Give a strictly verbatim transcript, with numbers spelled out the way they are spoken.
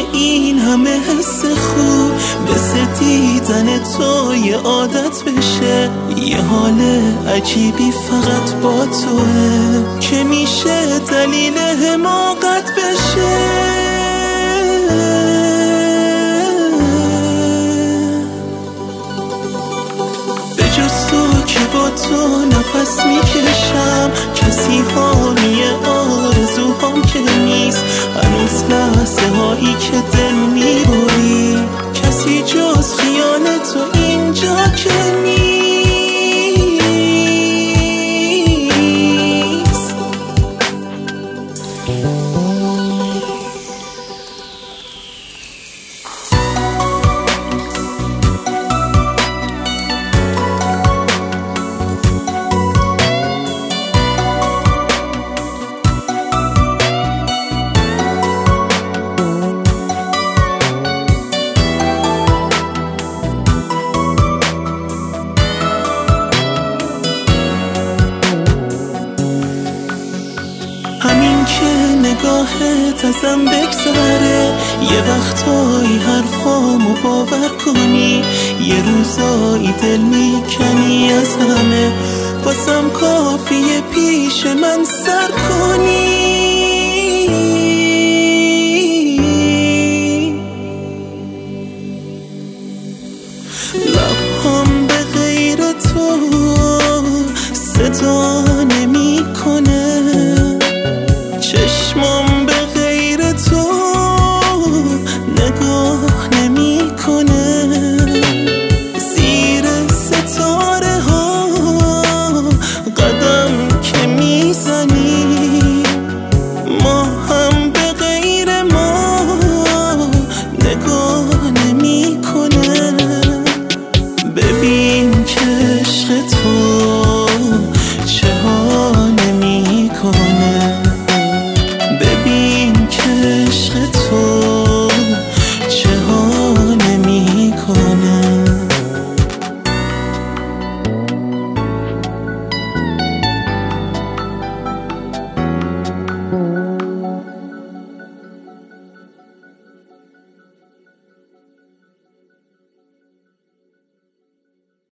این همه حس خوب مثل دیدن تو یه عادت بشه. یه حال عجیبی فقط با توه که میشه دلیل حماقت بشه. بجز تو که با تو نفس میکشم، کسی حامی آرزوهام که نیست. هنوز لحظه هایی که دل میبری، کسی جز خیال تو اینجا که نیست. همین که نگاهت ازم بگذره، یه وقتایی حرفامو باور کنی، یه روزایی دل میکنی از همه، واسم کافیه پیش من سر کنی. لبهام به غیر تو صدا